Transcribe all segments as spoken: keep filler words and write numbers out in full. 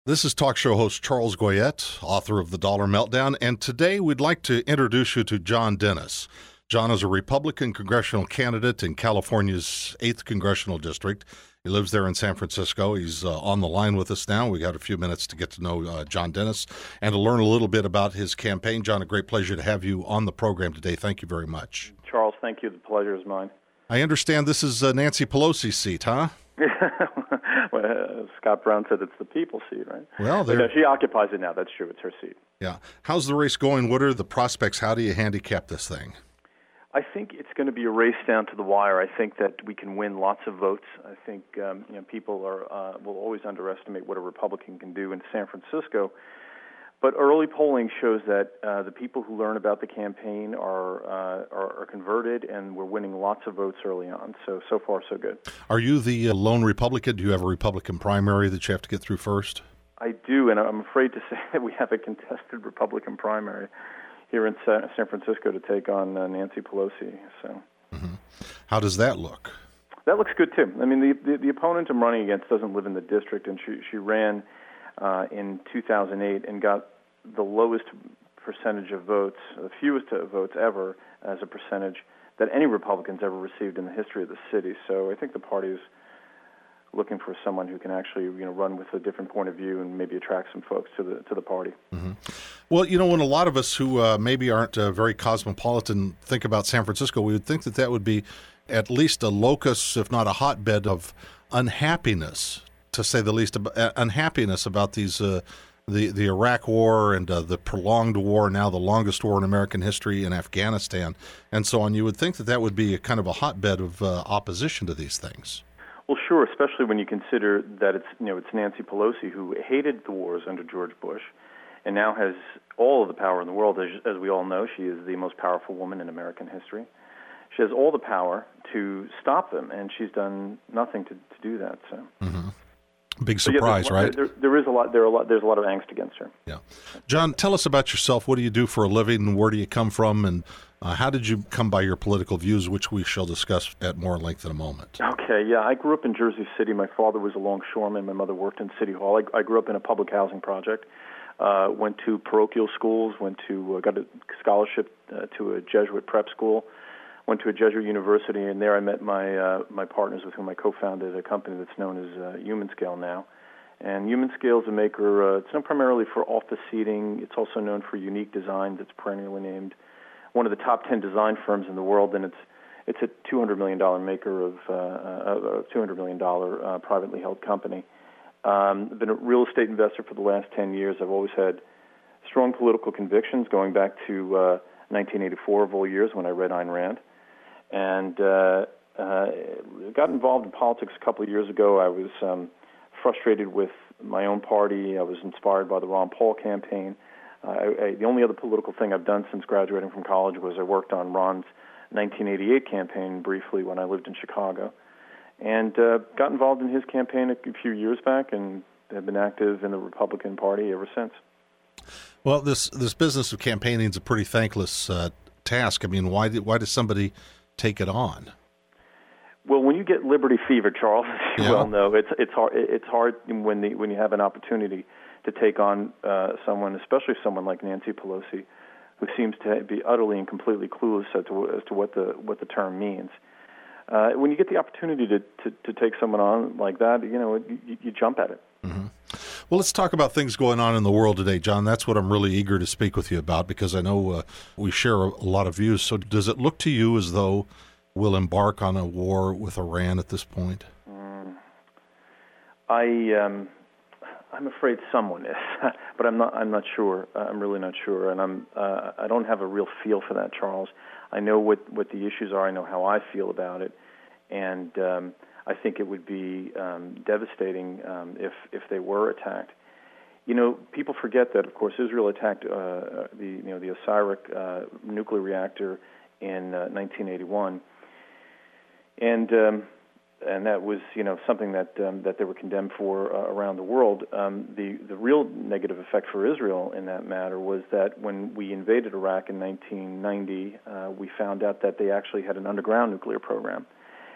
This is talk show host Charles Goyette, author of The Dollar Meltdown, and today we'd like to introduce you to John Dennis. John is a Republican congressional candidate in California's eighth Congressional District. He lives there in San Francisco. He's uh, on the line with us now. We got a few minutes to get to know uh, John Dennis and to learn a little bit about his campaign. John, a great pleasure to have you on the program today. Thank you very much. Charles, thank you. The pleasure is mine. I understand this is uh, Nancy Pelosi's seat, huh? Well, uh, Scott Brown said it's the people's seat, right? Well, no, she occupies it now. That's true. It's her seat. Yeah. How's the race going? What are the prospects? How do you handicap this thing? I think it's going to be a race down to the wire. I think that we can win lots of votes. I think um, you know people are uh, will always underestimate what a Republican can do in San Francisco. But early polling shows that uh, the people who learn about the campaign are, uh, are are converted, and we're winning lots of votes early on. So, so far, so good. Are you the uh, lone Republican? Do you have a Republican primary that you have to get through first? I do, and I'm afraid to say that we have a contested Republican primary here in San Francisco to take on uh, Nancy Pelosi. So, mm-hmm. How does that look? That looks good, too. I mean, the, the, the opponent I'm running against doesn't live in the district, and she, she ran Uh, in two thousand eight and got the lowest percentage of votes, the fewest votes ever as a percentage that any Republicans ever received in the history of the city. So I think the party is looking for someone who can actually, you know, run with a different point of view and maybe attract some folks to the to the party. Mm-hmm. Well, you know, when a lot of us who uh, maybe aren't uh, very cosmopolitan think about San Francisco, we would think that that would be at least a locus, if not a hotbed, of unhappiness, to say the least, uh, unhappiness about these uh, the the Iraq War and uh, the prolonged war, now the longest war in American history in Afghanistan, and so on. You would think that that would be a kind of a hotbed of uh, opposition to these things. Well, sure, especially when you consider that it's you know it's Nancy Pelosi who hated the wars under George Bush, and now has all of the power in the world. As, as we all know, she is the most powerful woman in American history. She has all the power to stop them, and she's done nothing to, to do that. So. Mm-hmm. Big surprise, so, yeah, right? There, there is a lot. There are a lot. There's a lot of angst against her. Yeah, John, tell us about yourself. What do you do for a living? Where do you come from? And uh, how did you come by your political views, which we shall discuss at more length in a moment? Okay. Yeah, I grew up in Jersey City. My father was a longshoreman. My mother worked in City Hall. I, I grew up in a public housing project. Uh, went to parochial schools. Went to uh, got a scholarship uh, to a Jesuit prep school. Went to a Jesuit university, and there I met my uh, my partners with whom I co-founded a company that's known as uh, Human Scale now. And Human Scale is a maker, uh, it's known primarily for office seating. It's also known for unique design that's perennially named one of the top ten design firms in the world, and it's it's a two hundred million dollars maker of uh, a two hundred million dollars uh, privately held company. Um, I've been a real estate investor for the last ten years. I've always had strong political convictions going back to uh, nineteen eighty-four of all years when I read Ayn Rand. And uh, uh, got involved in politics a couple of years ago. I was um, frustrated with my own party. I was inspired by the Ron Paul campaign. Uh, I, I, the only other political thing I've done since graduating from college was I worked on Ron's nineteen eighty-eight campaign briefly when I lived in Chicago, and uh, got involved in his campaign a, a few years back, and have been active in the Republican Party ever since. Well, this this business of campaigning is a pretty thankless uh, task. I mean, why did, why does somebody take it on? Well, when you get Liberty fever, Charles, as you yeah. well know, it's it's hard. It's hard when the when you have an opportunity to take on uh, someone, especially someone like Nancy Pelosi, who seems to be utterly and completely clueless as to as to what the what the term means. Uh, when you get the opportunity to, to, to take someone on like that, you know, you, you jump at it. Mm-hmm. Well, let's talk about things going on in the world today, John. That's what I'm really eager to speak with you about, because I know uh, we share a, a lot of views. So does it look to you as though we'll embark on a war with Iran at this point? Mm. I, um, I'm afraid someone is, but I'm not. I'm not sure. Uh, I'm really not sure, and I'm. Uh, I don't have a real feel for that, Charles. I know what, what the issues are. I know how I feel about it, and um, I think it would be um, devastating um, if if they were attacked. You know, people forget that, of course, Israel attacked uh, the you know the Osirak uh, nuclear reactor in uh, nineteen eighty-one, and um, and that was you know something that um, that they were condemned for uh, around the world. Um, the the real negative effect for Israel in that matter was that when we invaded Iraq in nineteen ninety, uh, we found out that they actually had an underground nuclear program.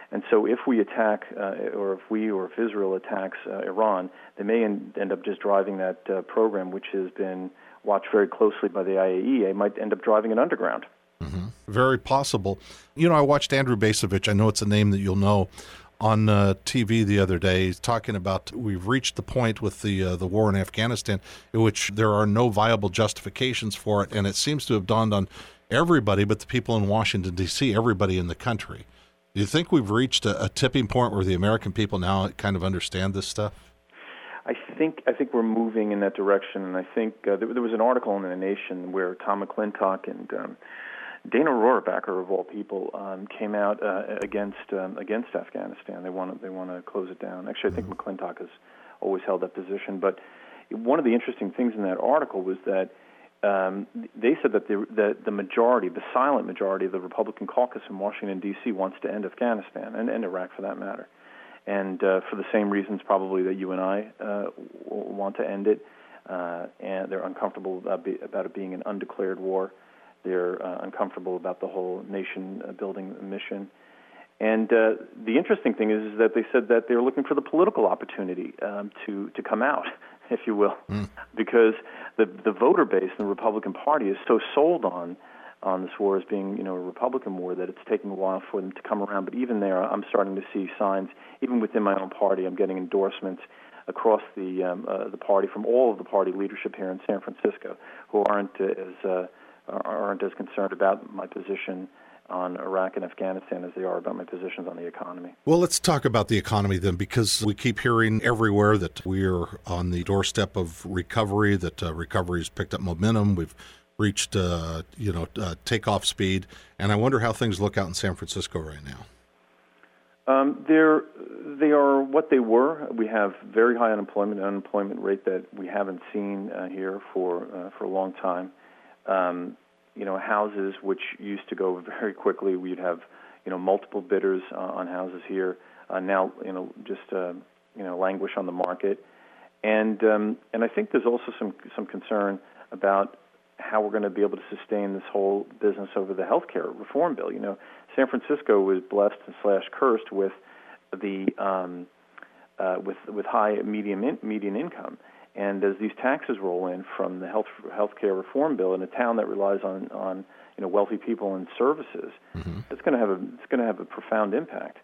And so if we attack, uh, or if we or if Israel attacks uh, Iran, they may en- end up just driving that uh, program, which has been watched very closely by the I A E A, might end up driving it underground. Mm-hmm. Very possible. You know, I watched Andrew Bacevich, I know it's a name that you'll know, on uh, T V the other day, talking about we've reached the point with the uh, the war in Afghanistan in which there are no viable justifications for it, and it seems to have dawned on everybody but the people in Washington, D C, everybody in the country. Do you think we've reached a, a tipping point where the American people now kind of understand this stuff? I think I think we're moving in that direction, and I think uh, there, there was an article in The Nation where Tom McClintock and um, Dana Rohrabacher, of all people, um, came out uh, against um, against Afghanistan. They want to they want to close it down. Actually, I think mm-hmm. McClintock has always held that position. But one of the interesting things in that article was that um, they said that the, that the majority, the silent majority of the Republican caucus in Washington, D C wants to end Afghanistan, and, and Iraq for that matter. And uh, for the same reasons probably that you and I uh, want to end it. Uh, and they're uncomfortable about, be, about it being an undeclared war. They're uh, uncomfortable about the whole nation-building mission. And uh, the interesting thing is, is that they said that they're looking for the political opportunity um, to, to come out, if you will, mm. because the the voter base in the Republican Party is so sold on on this war as being, you know, a Republican war that it's taking a while for them to come around. But even there, I'm starting to see signs, even within my own party, I'm getting endorsements across the um, uh, the party from all of the party leadership here in San Francisco who aren't uh, as uh, aren't as concerned about my position on Iraq and Afghanistan as they are about my positions on the economy. Well, let's talk about the economy then, because we keep hearing everywhere that we're on the doorstep of recovery, that uh, recovery has picked up momentum. We've reached, uh, you know, uh, takeoff speed, and I wonder how things look out in San Francisco right now. Um, they're, they are what they were. We have very high unemployment, an unemployment rate that we haven't seen uh, here for uh, for a long time. Um, you know, houses which used to go very quickly, we'd have, you know, multiple bidders uh, on houses here. Uh, now, you know, just uh, you know, languish on the market, and um, and I think there's also some some concern about how we're going to be able to sustain this whole business over the healthcare reform bill. You know, San Francisco was blessed and slash cursed with the um, uh, with with high medium in, median income, and as these taxes roll in from the health healthcare reform bill in a town that relies on on you know wealthy people and services, mm-hmm. it's going to have a it's going to have a profound impact.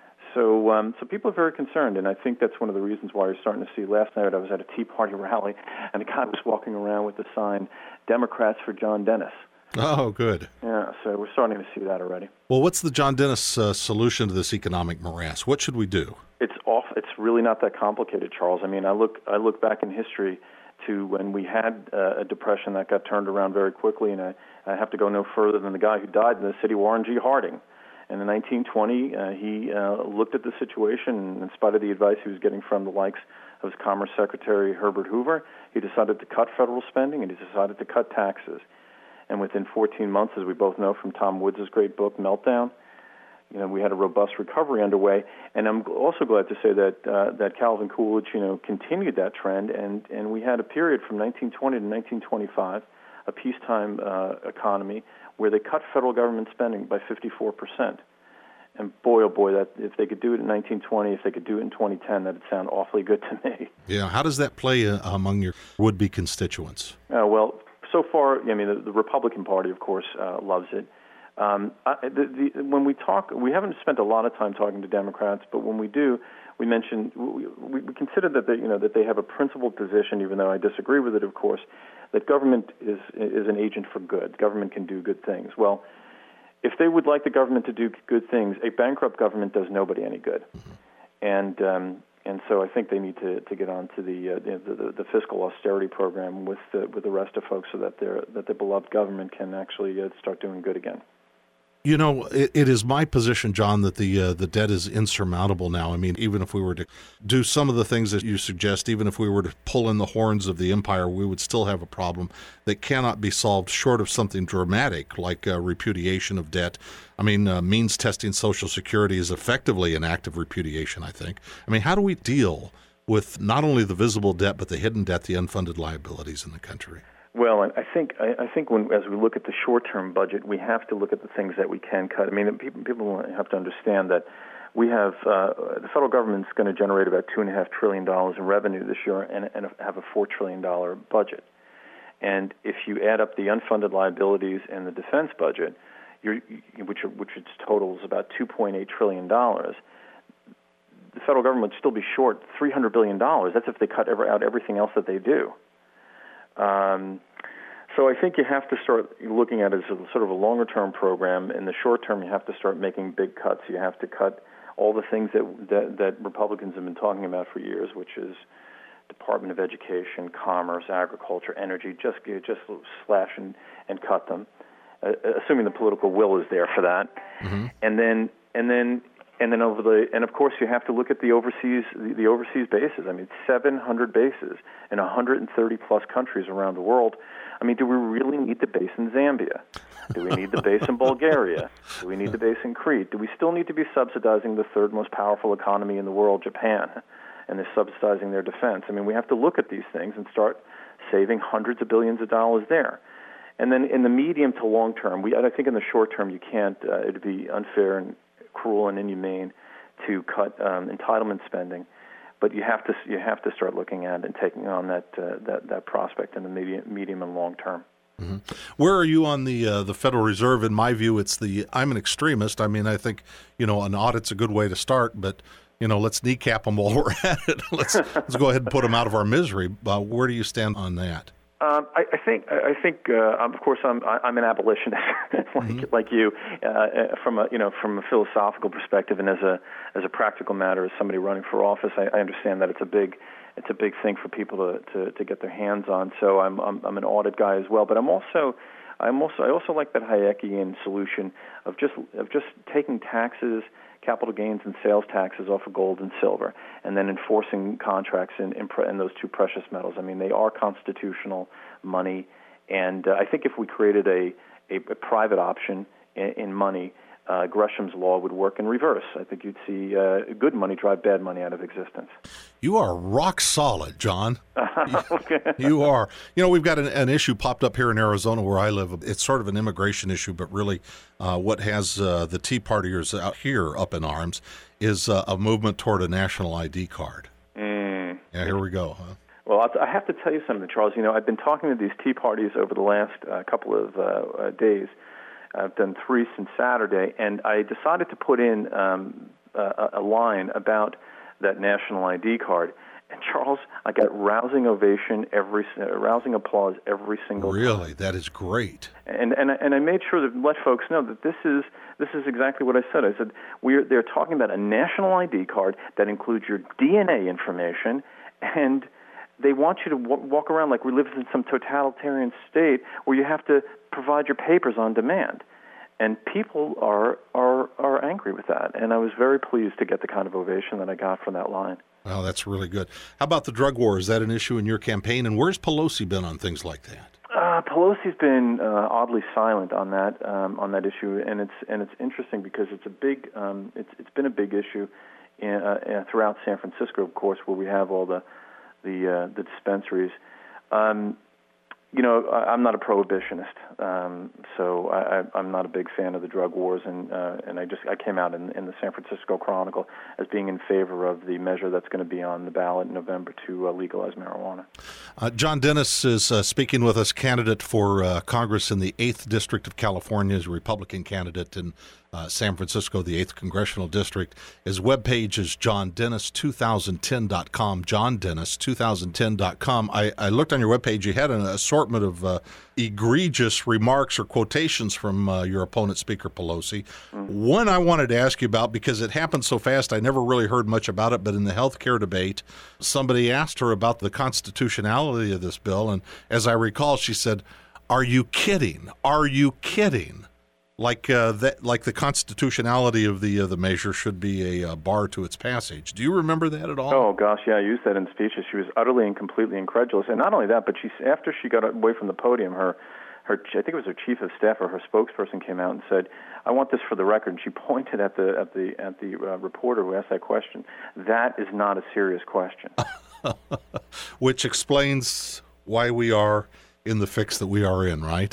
So, um, so people are very concerned, and I think that's one of the reasons why you're starting to see. Last night I was at a Tea Party rally, and a guy was walking around with the sign, "Democrats for John Dennis." Oh, good. Yeah, so we're starting to see that already. Well, what's the John Dennis uh, solution to this economic morass? What should we do? It's off. It's really not that complicated, Charles. I mean, I look I look back in history to when we had uh, a depression that got turned around very quickly, and I, I have to go no further than the guy who died in the city, Warren G. Harding. And in nineteen twenty, uh, he uh, looked at the situation, and in spite of the advice he was getting from the likes of his Commerce Secretary Herbert Hoover, he decided to cut federal spending, and he decided to cut taxes. And within fourteen months, as we both know from Tom Woods' great book, Meltdown, you know, we had a robust recovery underway. And I'm also glad to say that uh, that Calvin Coolidge, you know, continued that trend, and, and we had a period from nineteen twenty to nineteen twenty-five, a peacetime uh, economy, where they cut federal government spending by fifty-four percent. And boy, oh boy, that if they could do it in nineteen twenty, if they could do it in twenty ten, that'd sound awfully good to me. Yeah, how does that play uh, among your would-be constituents? Uh, well, so far, I mean, the, the Republican Party, of course, uh, loves it. Um, I, the, the, when we talk, we haven't spent a lot of time talking to Democrats, but when we do, we mention we, we, we consider that they, you know, that they have a principled position, even though I disagree with it, of course, that government is is an agent for good. Government can do good things. Well, if they would like the government to do good things, a bankrupt government does nobody any good. Mm-hmm. And um, and so I think they need to, to get on to the, uh, the, the the fiscal austerity program with the, with the rest of folks, so that their that their beloved government can actually uh, start doing good again. You know, it, it is my position, John, that the uh, the debt is insurmountable now. I mean, even if we were to do some of the things that you suggest, even if we were to pull in the horns of the empire, we would still have a problem that cannot be solved short of something dramatic like uh, repudiation of debt. I mean, uh, means testing Social Security is effectively an act of repudiation, I think. I mean, how do we deal with not only the visible debt, but the hidden debt, the unfunded liabilities in the country? Well, I think I think when as we look at the short-term budget, we have to look at the things that we can cut. I mean, people people have to understand that we have uh, the federal government's going to generate about two and a half trillion dollars in revenue this year, and, and have a four trillion dollar budget. And if you add up the unfunded liabilities and the defense budget, you're, which are, which totals about two point eight trillion dollars, the federal government would still be short three hundred billion dollars. That's if they cut ever, out everything else that they do. Um, so I think you have to start looking at it as a, sort of a longer-term program. In the short term, you have to start making big cuts. You have to cut all the things that, that, that Republicans have been talking about for years, which is Department of Education, Commerce, Agriculture, Energy. Just just slash and, and cut them, uh, assuming the political will is there for that. Mm-hmm. And then and then and then over the and of course you have to look at the overseas the, the overseas bases. I mean, seven hundred bases in one hundred thirty plus countries around the world. I mean, do we really need the base in Zambia? Do we need the base in Bulgaria? Do we need the base in Crete? Do we still need to be subsidizing the third most powerful economy in the world, Japan? And they're subsidizing their defense. I mean, we have to look at these things and start saving hundreds of billions of dollars there. And then in the medium to long term, we I think in the short term you can't. Uh, it'd be unfair and cruel and inhumane to cut um, entitlement spending. But you have to you have to start looking at and taking on that uh, that that prospect in the medium medium and long term. Mm-hmm. Where are you on the uh, the Federal Reserve? In my view, it's the I'm an extremist. I mean, I think you know an audit's a good way to start, but you know let's kneecap them while we're at it. Let's let's go ahead and put them out of our misery. Uh, where do you stand on that? Um, I, I think I think uh, of course I'm I'm an abolitionist like mm-hmm. like you uh, from a you know from a philosophical perspective, and as a as a practical matter, as somebody running for office, I, I understand that it's a big it's a big thing for people to, to, to get their hands on. So I'm, I'm I'm an audit guy as well, but I'm also I'm also I also like that Hayekian solution of just of just taking taxes, capital gains and sales taxes off of gold and silver, and then enforcing contracts in, in, in those two precious metals. I mean, they are constitutional money, and uh, I think if we created a, a, a private option in, in money, uh, Gresham's law would work in reverse. I think you'd see uh, good money drive bad money out of existence. You are rock solid, John. Okay. You are. You know, we've got an, an issue popped up here in Arizona where I live. It's sort of an immigration issue, but really uh, what has uh, the Tea Partiers out here up in arms is uh, a movement toward a national I D card. Mm. Yeah, here we go. Huh? Well, I have to tell you something, Charles. You know, I've been talking to these Tea Parties over the last uh, couple of uh, uh, days. I've done three since Saturday, and I decided to put in um, a, a line about that national I D card. And Charles, I got rousing ovation every, uh, rousing applause every single really? time. Really, that is great. And and and I made sure to let folks know that this is this is exactly what I said. I said we're they're talking about a national I D card that includes your D N A information, and they want you to w- walk around like we live in some totalitarian state where you have to provide your papers on demand. And people are are are angry with that. And I was very pleased to get the kind of ovation that I got from that line. Well, that's really good. How about the drug war? Is that an issue in your campaign? And where's Pelosi been on things like that? Uh, Pelosi's been uh, oddly silent on that um, on that issue, and it's and it's interesting because it's a big um, it's it's been a big issue in, uh, throughout San Francisco, of course, where we have all the the uh, the dispensaries. Um, You know, I'm not a prohibitionist, um, so I, I'm not a big fan of the drug wars, and uh, and I just I came out in, in the San Francisco Chronicle as being in favor of the measure that's going to be on the ballot in November to uh, legalize marijuana. Uh, John Dennis is uh, speaking with us, candidate for uh, Congress in the eighth District of California, as a Republican candidate in uh, San Francisco, the eighth Congressional District. His webpage is john dennis two thousand ten dot com, john dennis two thousand ten dot com. I, I looked on your webpage. You had an assortment of uh, egregious remarks or quotations from uh, your opponent, Speaker Pelosi. Mm-hmm. One I wanted to ask you about, because it happened so fast, I never really heard much about it, but in the health care debate, somebody asked her about the constitutionality of this bill, and as I recall, she said, "Are you kidding? Are you kidding?" Like uh, that, like the constitutionality of the uh, the measure should be a uh, bar to its passage. Do you remember that at all? Oh gosh, yeah, I used that in speeches. She was utterly and completely incredulous, and not only that, but she after she got away from the podium, her her I think it was her chief of staff or her spokesperson came out and said, "I want this for the record." And she pointed at the at the at the uh, reporter who asked that question. That is not a serious question. Which explains why we are in the fix that we are in, right? Mm,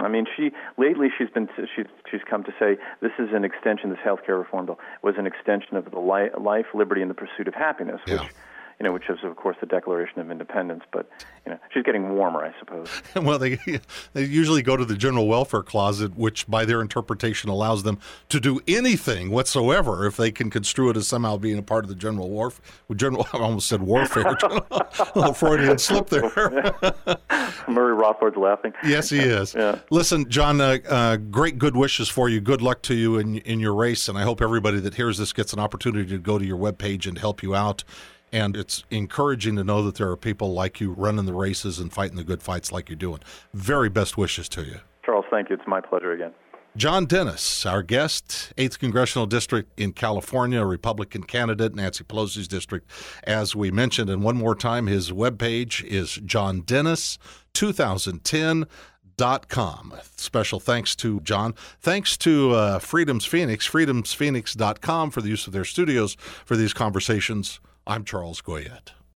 I mean, she lately she's been she's she's come to say this is an extension. This health care reform bill was an extension of the li- life, liberty, and the pursuit of happiness, which. Yeah. You know, which is, of course, the Declaration of Independence. But, you know, she's getting warmer, I suppose. Well, they they usually go to the general welfare closet, which by their interpretation allows them to do anything whatsoever if they can construe it as somehow being a part of the general warfare. General, I almost said warfare. A little Freudian slip there. Murray Rothbard's laughing. Yes, he is. Yeah. Listen, John, uh, uh, great good wishes for you. Good luck to you in, in your race, and I hope everybody that hears this gets an opportunity to go to your webpage and help you out. And it's encouraging to know that there are people like you running the races and fighting the good fights like you're doing. Very best wishes to you. Charles, thank you. It's my pleasure again. John Dennis, our guest, eighth Congressional District in California, Republican candidate, Nancy Pelosi's district, as we mentioned. And one more time, his webpage is john dennis two thousand ten dot com. Special thanks to John. Thanks to uh, Freedom's Phoenix, freedoms phoenix dot com for the use of their studios for these conversations. I'm Charles Goyette.